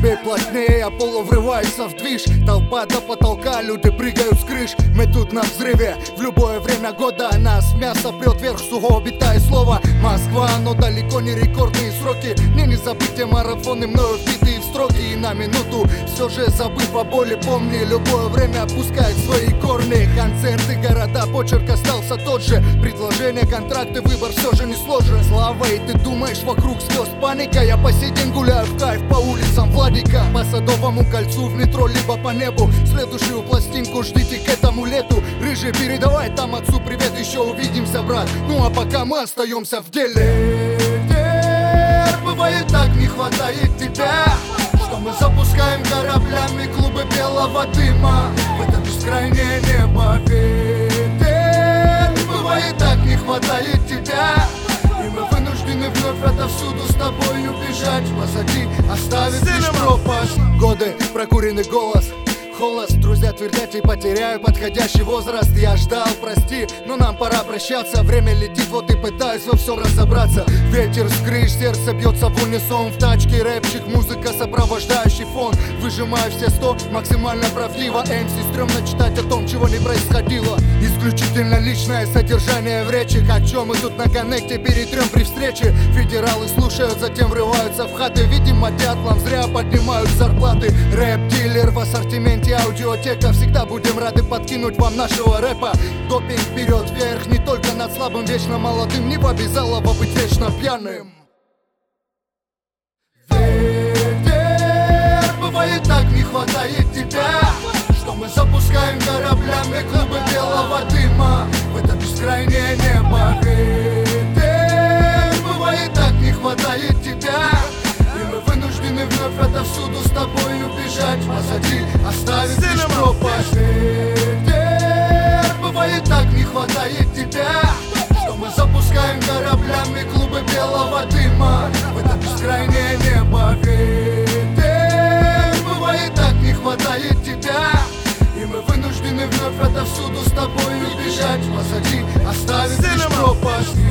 Тебе плотнее, Аполло врывается в движ. Толпа до потолка, люди прыгают с крыш. Мы тут на взрыве, в любое время года. Нас мясо прет вверх, сухого бита и слова. Москва, но далеко не рекордные сроки. Мне не забыть марафоны, мною вбитые в строки. И на минуту, все же забыв о боли, помни, любое время опускает свои корни. Концерты, города, почерк остался тот же. Предложения, контракты, выбор все же не сложен. Слава, и ты думаешь, вокруг звезд паника. Я по сей день гуляю в кайф по улицам Владика, по Садовому кольцу, в метро, либо по небу. Следующую пластинку ждите к этому лету. Рыжий, передавай там отцу привет, еще увидимся, брат. Ну а пока мы остаемся в деле. Бывает так, не хватает тебя, что мы запускаем кораблями клубы белого дыма в это бескрайнее небо. Ветер, бывает так, не хватает тебя, и мы вынуждены вновь отовсюду с тобой убежать. Позади оставить лишь пропасть. Годы, прокуренный голос, холод, друзья твердят и потеряю подходящий возраст. Я ждал, прости, но нам пора прощаться. Время летит, вот и пытаюсь во всем разобраться. Ветер с крыш, сердце бьется в унисон. В тачке рэпчик, музыка, сопровождающий фон. Выжимаю все 100, максимально правдиво. MC стрёмно читать о том, чего не происходило. Исключительно личное содержание в речи. О чем мы тут на коннекте перетрем при встрече. Федералы слушают, затем врываются в хаты. Видимо, дятлам зря поднимают зарплаты. Рэп-дилер в ассортименте, аудиотека. Всегда будем рады подкинуть вам нашего рэпа. Допинг вперед вверх, не только над слабым, вечно молодым. Не обязалово быть вечно пьяным. Ветер, бывает так, не хватает тебя, что мы запускаем кораблями клубы белого дыма в это бескрайнее небо. Ветер, бывает так, не хватает тебя, и мы вынуждены вновь отовсюду с тобой убежать. Позади оставить лишь пропасть. Ветер, бывает так, не хватает тебя, что мы запускаем кораблями клубы белого дыма в это бескрайнее небо. Ветер, бывает так, не хватает тебя, и мы вынуждены вновь отовсюду с тобой убежать. Позади оставить лишь пропасть.